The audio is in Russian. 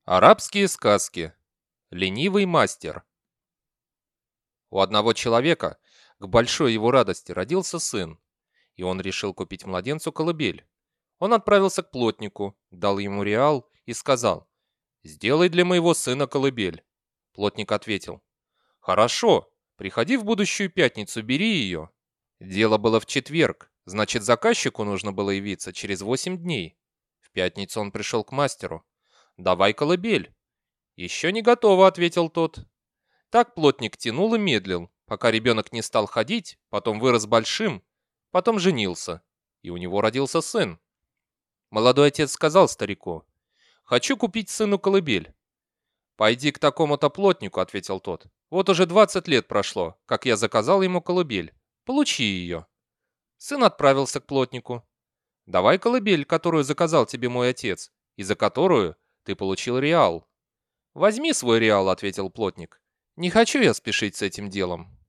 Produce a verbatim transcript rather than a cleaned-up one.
Арабские сказки. Ленивый мастер. У одного человека, к большой его радости, родился сын, и он решил купить младенцу колыбель. Он отправился к плотнику, дал ему реал и сказал: «Сделай для моего сына колыбель». Плотник ответил: «Хорошо, приходи в будущую пятницу, бери ее». Дело было в четверг, значит, заказчику нужно было явиться через восемь дней. В пятницу он пришел к мастеру. «Давай колыбель». «Еще не готово», — ответил тот. Так плотник тянул и медлил, пока ребенок не стал ходить, потом вырос большим, потом женился, и у него родился сын. Молодой отец сказал старику: «Хочу купить сыну колыбель». «Пойди к такому-то плотнику», — ответил тот. «Вот уже двадцать лет прошло, как я заказал ему колыбель. Получи ее». Сын отправился к плотнику. «Давай колыбель, которую заказал тебе мой отец, и за которую ты получил реал». «Возьми свой реал», — ответил плотник. «Не хочу я спешить с этим делом».